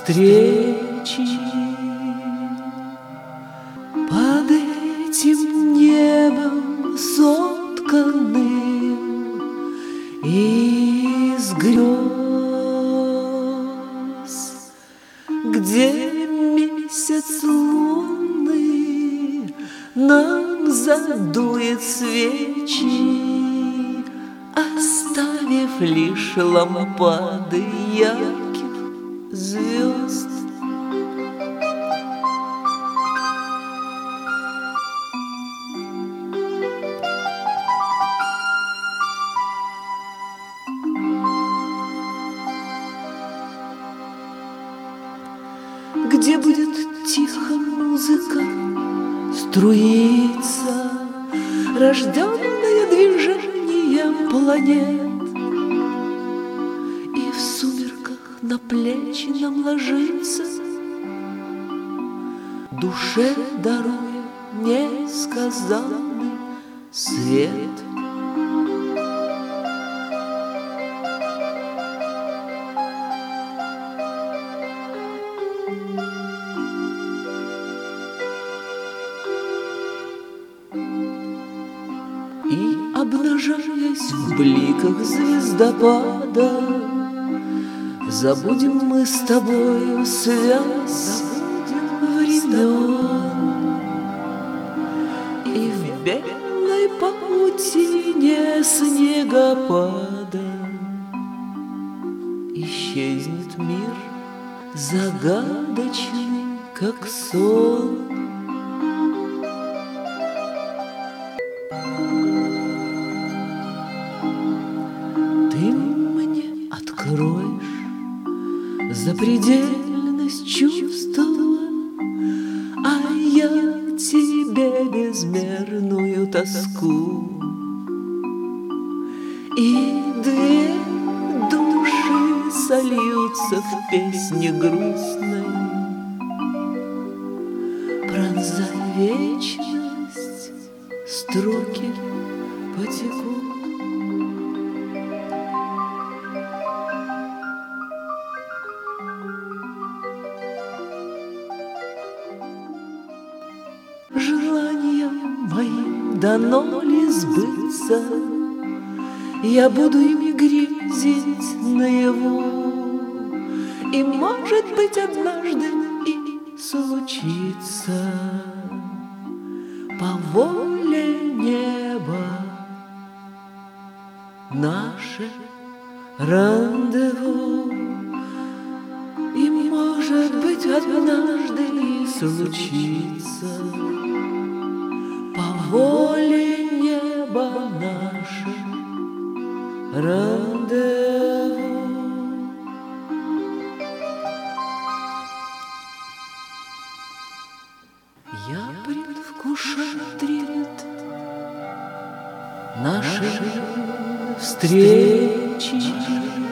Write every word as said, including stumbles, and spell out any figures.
встречи. Под этим небом сотканным из грез, где месяц лунный нам задует свечи, оставив лишь лампады ярких звезд. Где будет тихо музыка струиться, рожденная движением планет, и в сумерках на плечи нам ложится, душе даруя несказанный свет. И, обнажаясь в бликах звездопада, забудем мы с тобою связь времен, и в белой паутине снегопада исчезнет мир загадочный, как сон. Ты мне откроешь запредельность чувства, а я тебе безмерную тоску. И две души сольются в песне грустной, пронзая вечность, строки потекут. Желаниям моим дано ли сбыться? Я буду ими грезить наяву, и, может быть, однажды и случится по воле неба наше рандеву. И, может быть, однажды и случится по воле неба наше рандеву. Я предвкушаю трепет нашей встречи.